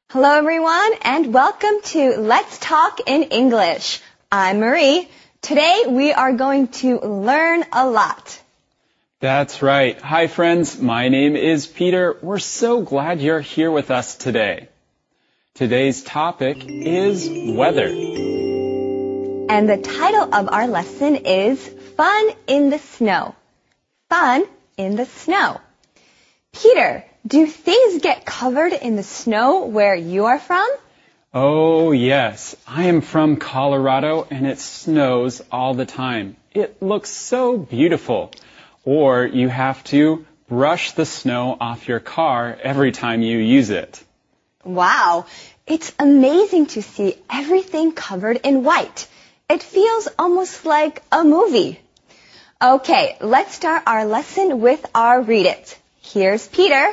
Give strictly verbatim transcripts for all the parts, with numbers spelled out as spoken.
Hello everyone and welcome to Let's Talk in English. I'm Marie. Today we are going to learn a lot. That's right. Hi friends, my name is Peter. We're so glad you're here with us today. Today's topic is weather. And the title of our lesson is Fun in the Snow. Fun in the Snow. Peter, do things get covered in the snow where you are from? Oh, yes. I am from Colorado and it snows all the time. It looks so beautiful. Or you have to brush the snow off your car every time you use it. Wow, it's amazing to see everything covered in white. It feels almost like a movie. Okay, let's start our lesson with our Read It. Here's Peter.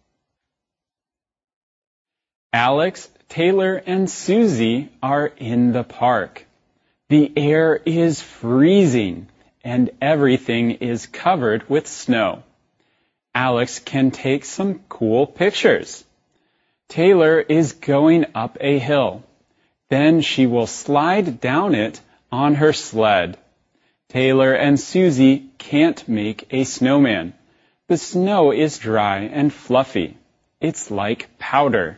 Alex, Taylor, and Susie are in the park. The air is freezing and everything is covered with snow. Alex can take some cool pictures. Taylor is going up a hill. Then she will slide down it on her sled. Taylor and Susie can't make a snowman. The snow is dry and fluffy. It's like powder.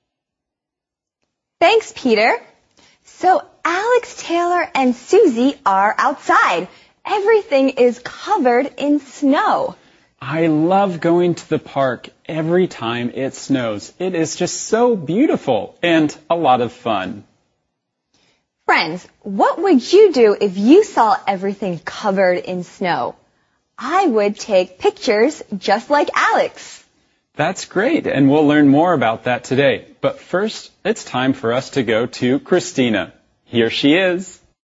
Thanks, Peter. So Alex, Taylor, and Susie are outside. Everything is covered in snow. I love going to the park every time it snows. It is just so beautiful and a lot of fun. Friends, what would you do if you saw everything covered in snow? I would take pictures just like Alex. That's great, and we'll learn more about that today. But first, it's time for us to go to Christina. Here she is.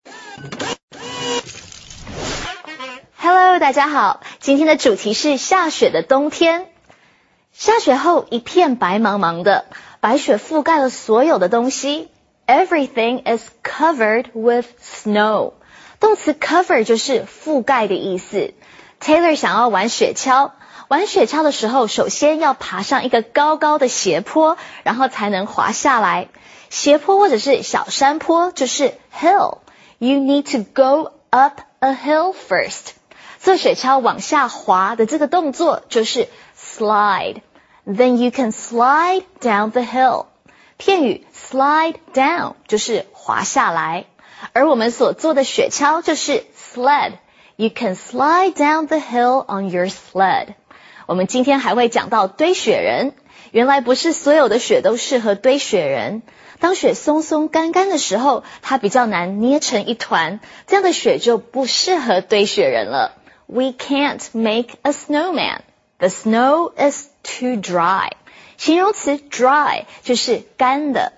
Hello, 大家好。今天的主题是下雪的冬天。下雪后一片白茫茫的，白雪覆盖了所有的东西。Everything is covered with snow. 动词 cover 就是覆盖的意思。Taylor 想要玩雪橇。玩雪橇的时候，首先要爬上一个高高的斜坡，然后才能滑下来。斜坡或者是小山坡就是 hill. You need to go up a hill first. 坐雪橇往下滑的这个动作就是 slide. Then you can slide down the hill. 片语 slide down 就是滑下来，而我们所坐的雪橇就是 sled. You can slide down the hill on your sled. 我们今天还会讲到堆雪人。原来不是所有的雪都适合堆雪人。当雪松松干干的时候，它比较难捏成一团，这样的雪就不适合堆雪人了。We can't make a snowman. The snow is too dry. 形容词 dry 就是干的。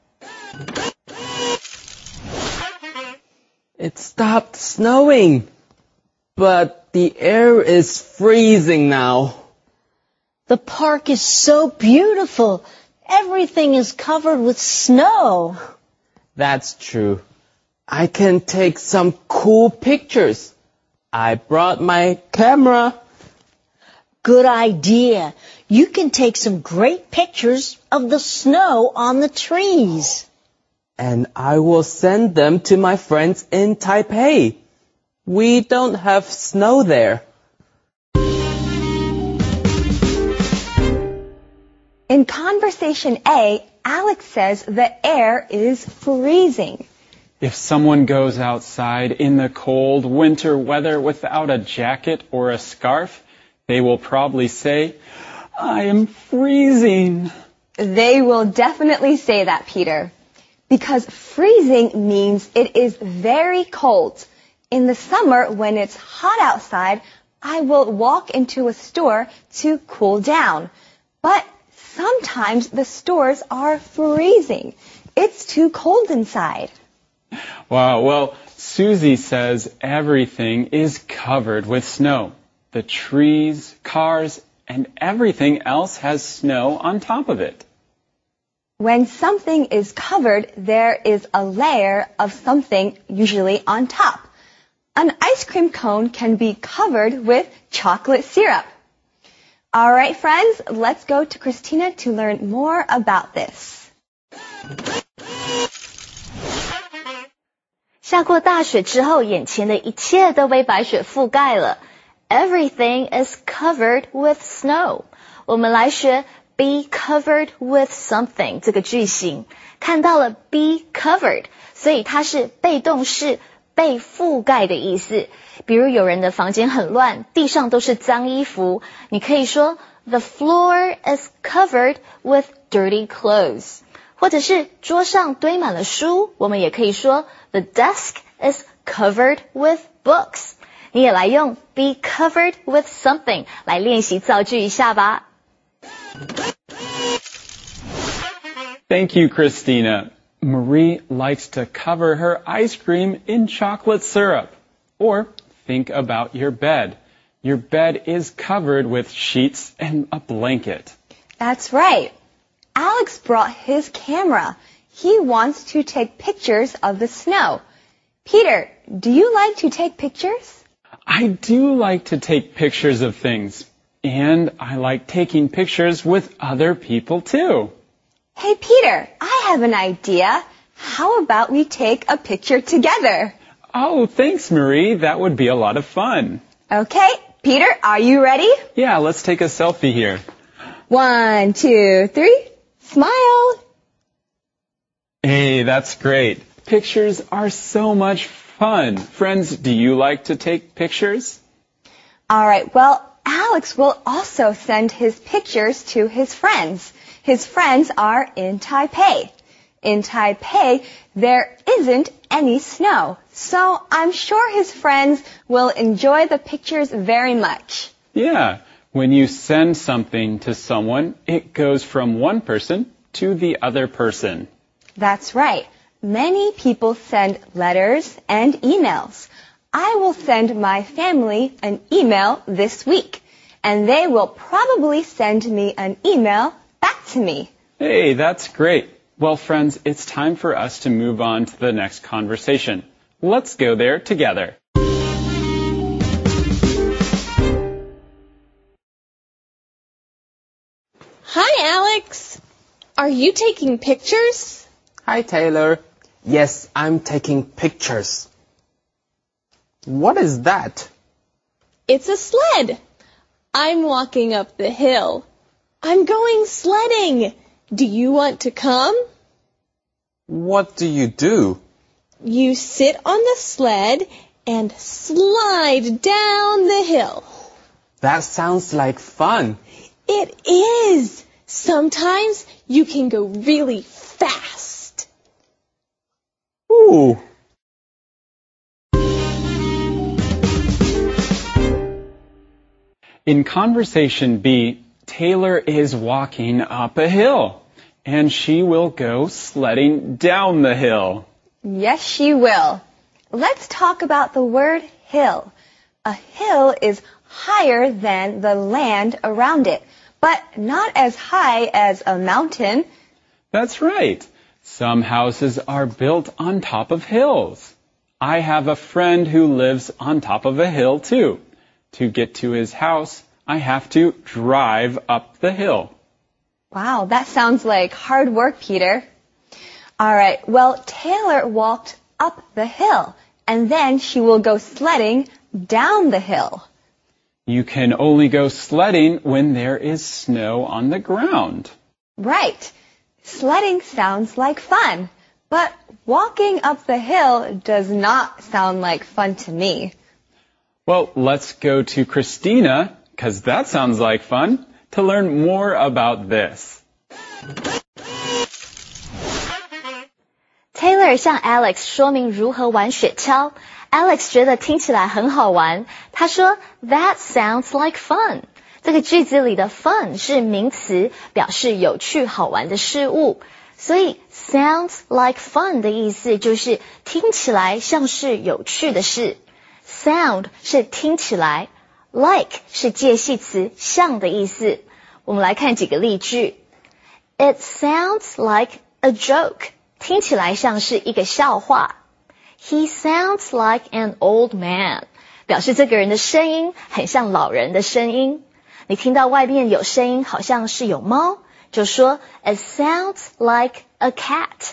It stopped snowing, but the air is freezing now. The park is so beautiful. Everything is covered with snow. That's true. I can take some cool pictures. I brought my camera. Good idea. You can take some great pictures of the snow on the trees. And I will send them to my friends in Taipei. We don't have snow there. In conversation A, Alex says the air is freezing. If someone goes outside in the cold winter weather without a jacket or a scarf, they will probably say, I am freezing. They will definitely say that, Peter. Because freezing means it is very cold. In the summer, when it's hot outside, I will walk into a store to cool down. But sometimes the stores are freezing. It's too cold inside. Wow, well, Susie says everything is covered with snow. The trees, cars, and everything else has snow on top of it. When something is covered, there is a layer of something usually on top. An ice cream cone can be covered with chocolate syrup. All right, friends, let's go to Christina to learn more about this. 下过大雪之后，眼前的一切都被白雪覆盖了。Everything is covered with snow. 我们来学 be covered with something 这个句型，看到了 be covered， 所以它是被动式被覆盖的意思。比如有人的房间很乱，地上都是脏衣服，你可以说 The floor is covered with dirty clothes。或者是桌上堆满了书，我们也可以说 The desk is covered with books。你也来用 be covered with something 来练习造句一下吧。 Thank you, Christina. Marie likes to cover her ice cream in chocolate syrup. Or think about your bed. Your bed is covered with sheets and a blanket. That's right. Alex brought his camera. He wants to take pictures of the snow. Peter, do you like to take pictures? I do like to take pictures of things. And I like taking pictures with other people too. Hey, Peter, I have an idea. How about we take a picture together? Oh, thanks, Marie. That would be a lot of fun. Okay, Peter, are you ready? Yeah, let's take a selfie here. One, two, three. Smile. Hey, that's great. Pictures are so much fun. Friends, do you like to take pictures? All right, well, Alex will also send his pictures to his friends. His friends are in Taipei. In Taipei, there isn't any snow, so I'm sure his friends will enjoy the pictures very much. Yeah, when you send something to someone, it goes from one person to the other person. That's right. Many people send letters and emails. I will send my family an email this week, and they will probably send me an email back to me. Hey, that's great. Well, friends, it's time for us to move on to the next conversation. Let's go there together. Hi, Alex. Are you taking pictures? Hi, Taylor. Yes, I'm taking pictures. What is that? It's a sled. I'm walking up the hill. I'm going sledding. Do you want to come? What do you do? You sit on the sled and slide down the hill. That sounds like fun. It is. Sometimes you can go really fast. Ooh. In conversation B, Taylor is walking up a hill, and she will go sledding down the hill. Yes, she will. Let's talk about the word hill. A hill is higher than the land around it, but not as high as a mountain. That's right. Some houses are built on top of hills. I have a friend who lives on top of a hill too. To get to his house, I have to drive up the hill. Wow, that sounds like hard work, Peter. All right, well, Taylor walked up the hill, and then she will go sledding down the hill. You can only go sledding when there is snow on the ground. Right. Sledding sounds like fun, but walking up the hill does not sound like fun to me. Well, let's go to Christina, because that sounds like fun, to learn more about this. Taylor 向 Alex 说明如何玩雪橇。Alex 觉得听起来很好玩，他说 That sounds like fun。这个句子里的 fun 是名词，表示有趣好玩的事物，所以 sounds like fun 的意思就是听起来像是有趣的事。Sound 是听起来 ，like 是介系词像的意思。我们来看几个例句。It sounds like a joke， 听起来像是一个笑话。He sounds like an old man， 表示这个人的声音很像老人的声音。你听到外面有声音，好像是有猫， 就说 It sounds like a cat.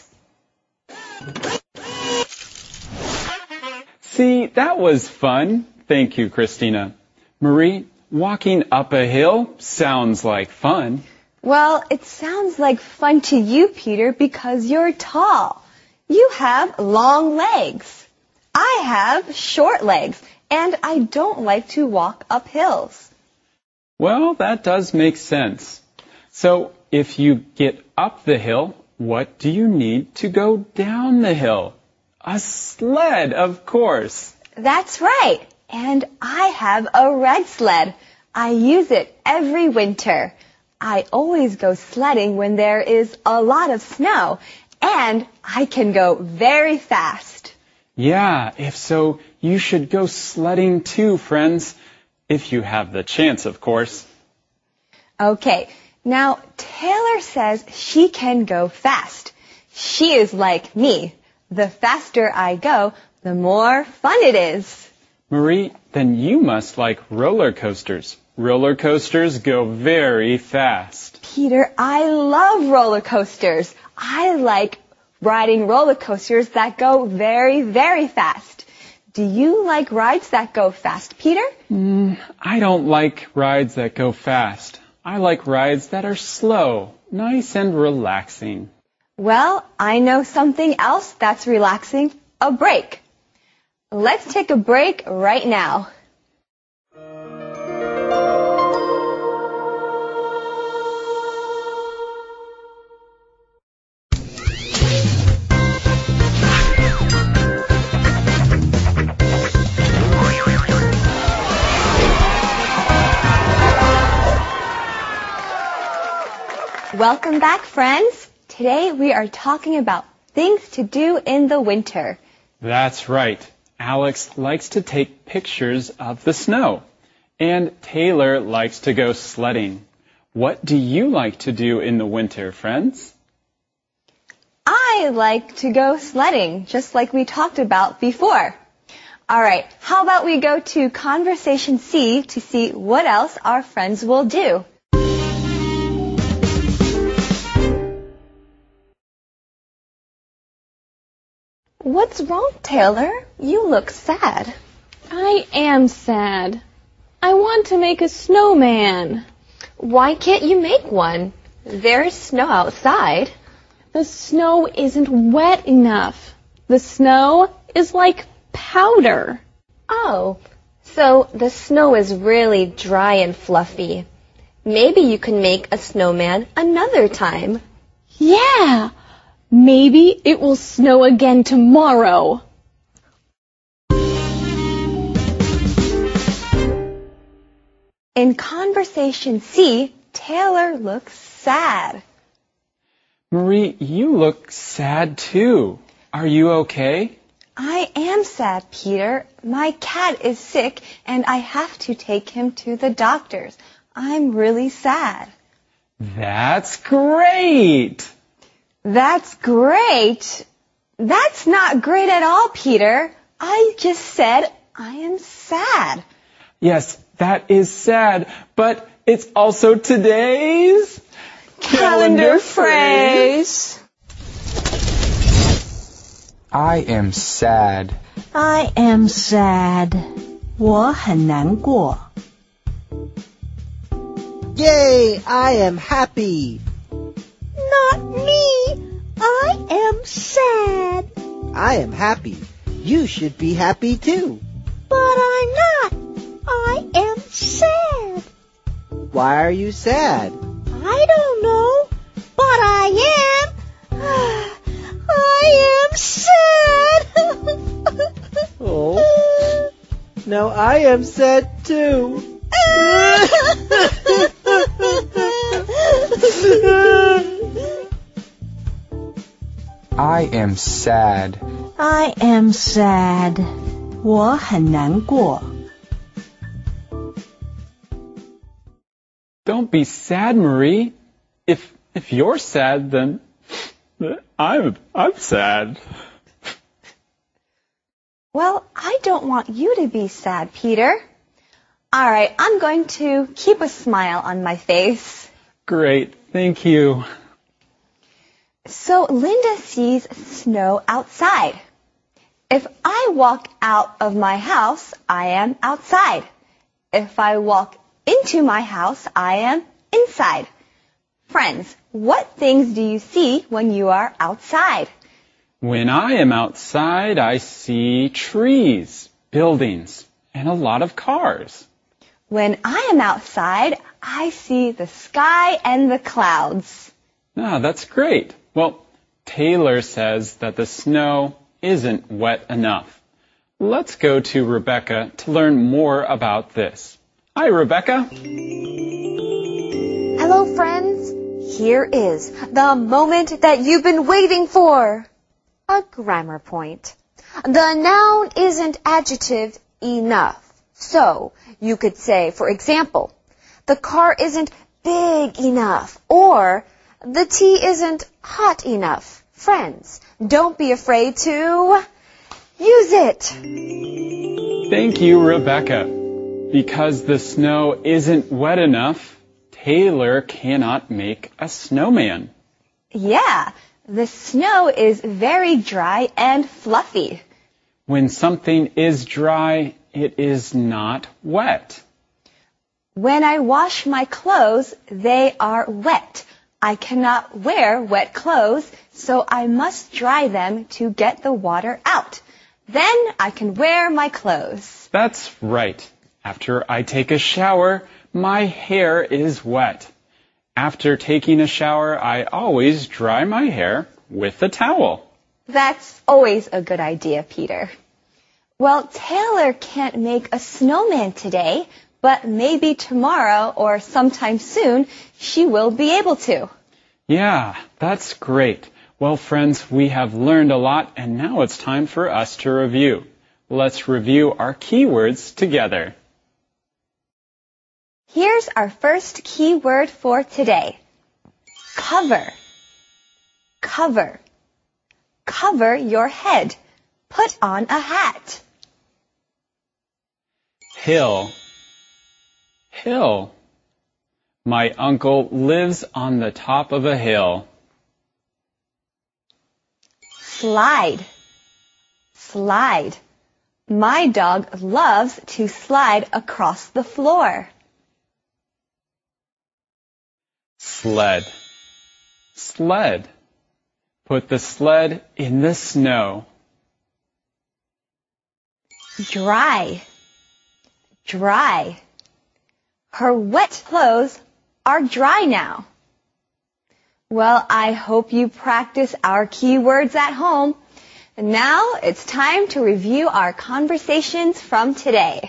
See, that was fun. Thank you, Christina. Marie, walking up a hill sounds like fun. Well, it sounds like fun to you, Peter, because you're tall. You have long legs. I have short legs, and I don't like to walk up hills. Well, that does make sense. So, if you get up the hill, what do you need to go down the hill? A sled, of course. That's right. And I have a red sled. I use it every winter. I always go sledding when there is a lot of snow, and I can go very fast. Yeah, if so, you should go sledding too, friends. If you have the chance, of course. Okay, now Taylor says she can go fast. She is like me. The faster I go, the more fun it is. Marie, then you must like roller coasters. Roller coasters go very fast. Peter, I love roller coasters. I like riding roller coasters that go very, very fast. Do you like rides that go fast, Peter? Mm, I don't like rides that go fast. I like rides that are slow, nice and relaxing. Well, I know something else that's relaxing. A break. Let's take a break right now. Welcome back, friends. Today we are talking about things to do in the winter. That's right. Alex likes to take pictures of the snow. And Taylor likes to go sledding. What do you like to do in the winter, friends? I like to go sledding, just like we talked about before. All right, how about we go to Conversation C to see what else our friends will do? What's wrong, Taylor? You look sad. I am sad. I want to make a snowman. Why can't you make one? There's snow outside. The snow isn't wet enough. The snow is like powder. Oh, so the snow is really dry and fluffy. Maybe you can make a snowman another time. Yeah. Maybe it will snow again tomorrow. In Conversation C, Taylor looks sad. Marie, you look sad too. Are you okay? I am sad, Peter. My cat is sick and I have to take him to the doctor's. I'm really sad. That's great! That's great. That's not great at all, Peter. I just said I am sad. Yes, that is sad, but it's also today's calendar phrase. I am sad. I am sad. 我很难过. Yay! I am happy. Not me. I am sad. I am happy. You should be happy too. But I'm not. I am sad. Why are you sad? I don't know. But I am. I am sad. Oh. Now I am sad too. I am sad. I am sad. 我很难过. Don't be sad, Marie. If if you're sad, then I'm I'm sad. Well, I don't want you to be sad, Peter. All right, I'm going to keep a smile on my face. Great. Thank you. So Linda sees snow outside. If I walk out of my house, I am outside. If I walk into my house, I am inside. Friends, what things do you see when you are outside? When I am outside, I see trees, buildings, and a lot of cars. When I am outside, I see the sky and the clouds. Ah, that's great. Well, Taylor says that the snow isn't wet enough. Let's go to Rebecca to learn more about this. Hi, Rebecca. Hello, friends. Here is the moment that you've been waiting for. A grammar point. The noun isn't adjective enough. So, you could say, for example, the car isn't big enough, or the tea isn't hot enough. Friends, don't be afraid to use it. Thank you, Rebecca. Because the snow isn't wet enough, Taylor cannot make a snowman. Yeah, the snow is very dry and fluffy. When something is dry, it is not wet. When I wash my clothes, they are wet. I cannot wear wet clothes, so I must dry them to get the water out. Then I can wear my clothes. That's right. After I take a shower, my hair is wet. After taking a shower, I always dry my hair with a towel. That's always a good idea, Peter. Well, Taylor can't make a snowman today, but maybe tomorrow or sometime soon she will be able to. Yeah, that's great. Well, friends, we have learned a lot, and now it's time for us to review. Let's review our keywords together. Here's our first keyword for today. Cover. Cover. Cover your head. Put on a hat. Hill. Hill. My uncle lives on the top of a hill. Slide. Slide. My dog loves to slide across the floor. Sled. Sled. Put the sled in the snow. Dry. Dry. Her wet clothes are dry now. Well, I hope you practice our keywords at home. Now it's time to review our conversations from today.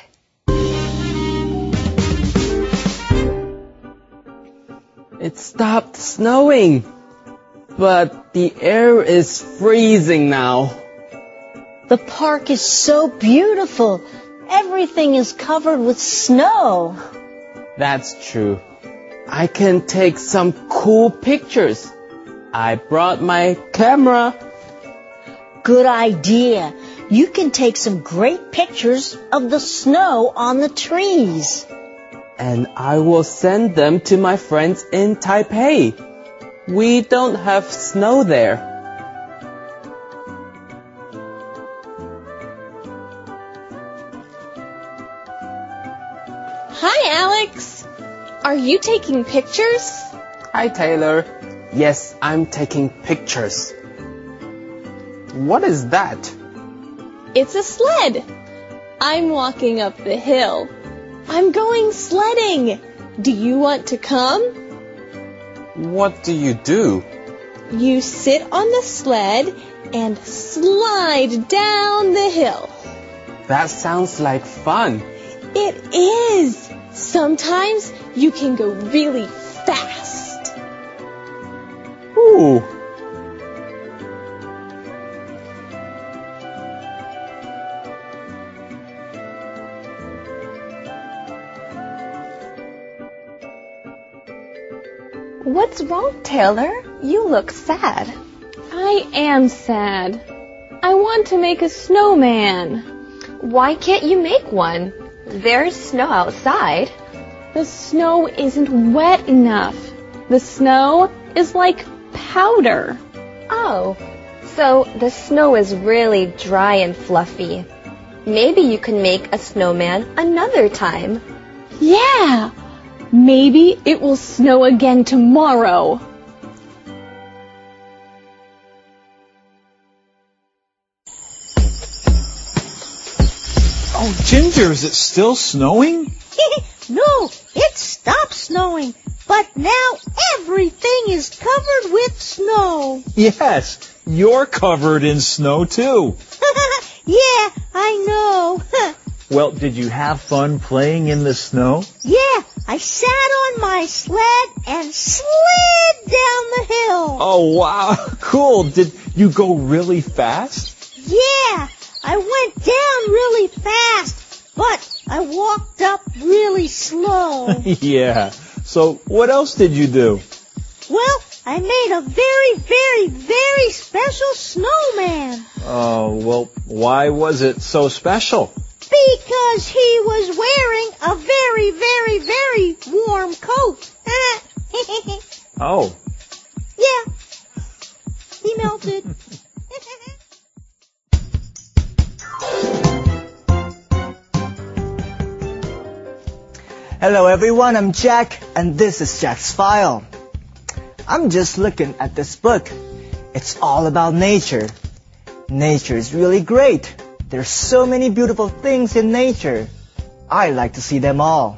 It stopped snowing, but the air is freezing now. The park is so beautiful. Everything is covered with snow. That's true. I can take some cool pictures. I brought my camera. Good idea. You can take some great pictures of the snow on the trees. And I will send them to my friends in Taipei. We don't have snow there. Hi, Alex. Are you taking pictures? Hi, Taylor. Yes, I'm taking pictures. What is that? It's a sled. I'm walking up the hill. I'm going sledding. Do you want to come? What do you do? You sit on the sled and slide down the hill. That sounds like fun. It is. Sometimes you can go really fast. Ooh. What's wrong, Taylor? You look sad. I am sad. I want to make a snowman. Why can't you make one? There's snow outside. The snow isn't wet enough. The snow is like powder. Oh, so the snow is really dry and fluffy. Maybe you can make a snowman another time. Yeah, maybe it will snow again tomorrow. Oh, Ginger, is it still snowing? No, it stopped snowing, but now everything is covered with snow. Yes, you're covered in snow too. Yeah, I know. Well, did you have fun playing in the snow? Yeah, I sat on my sled and slid down the hill. Oh, wow. Cool. Did you go really fast? Yeah, I went down really fast, but I walked up really slow. Yeah. So what else did you do? Well, I made a very, very, very special snowman. Oh, well, why was it so special? Because he was wearing a very, very, very warm coat. Oh. Yeah. He melted. Hello everyone, I'm Jack, and this is Jack's File. I'm just looking at this book. It's all about nature. Nature is really great. There's so many beautiful things in nature. I like to see them all.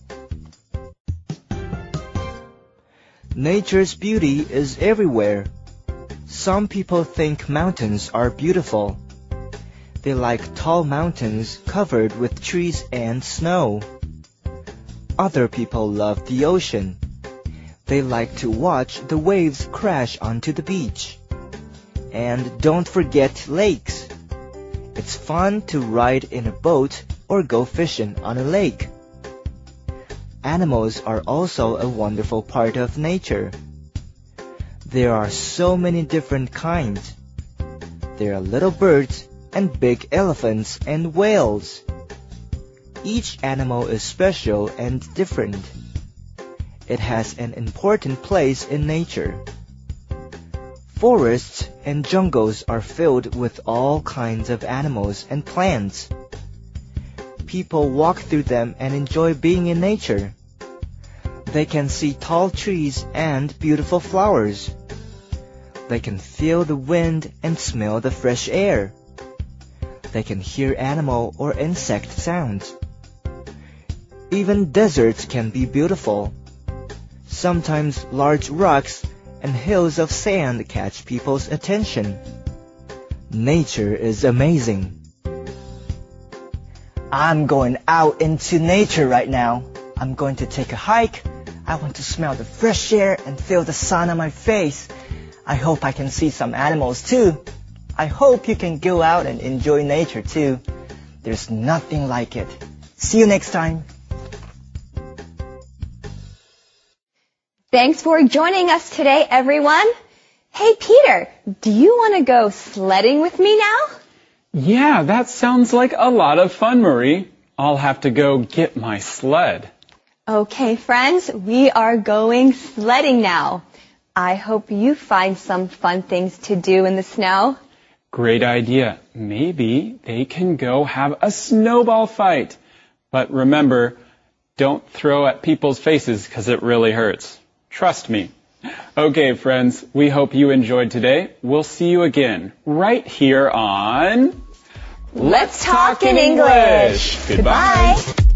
Nature's beauty is everywhere. Some people think mountains are beautiful. They like tall mountains covered with trees and snow. Other people love the ocean. They like to watch the waves crash onto the beach. And don't forget lakes. It's fun to ride in a boat or go fishing on a lake. Animals are also a wonderful part of nature. There are so many different kinds. There are little birds and big elephants and whales. Each animal is special and different. It has an important place in nature. Forests and jungles are filled with all kinds of animals and plants. People walk through them and enjoy being in nature. They can see tall trees and beautiful flowers. They can feel the wind and smell the fresh air. They can hear animal or insect sounds. Even deserts can be beautiful. Sometimes large rocks and hills of sand catch people's attention. Nature is amazing. I'm going out into nature right now. I'm going to take a hike. I want to smell the fresh air and feel the sun on my face. I hope I can see some animals too. I hope you can go out and enjoy nature too. There's nothing like it. See you next time. Thanks for joining us today, everyone. Hey, Peter, do you want to go sledding with me now? Yeah, that sounds like a lot of fun, Marie. I'll have to go get my sled. Okay, friends, we are going sledding now. I hope you find some fun things to do in the snow. Great idea. Maybe they can go have a snowball fight. But remember, don't throw at people's faces because it really hurts. Trust me. Okay, friends, we hope you enjoyed today. We'll see you again right here on Let's Talk in English. Goodbye. Goodbye.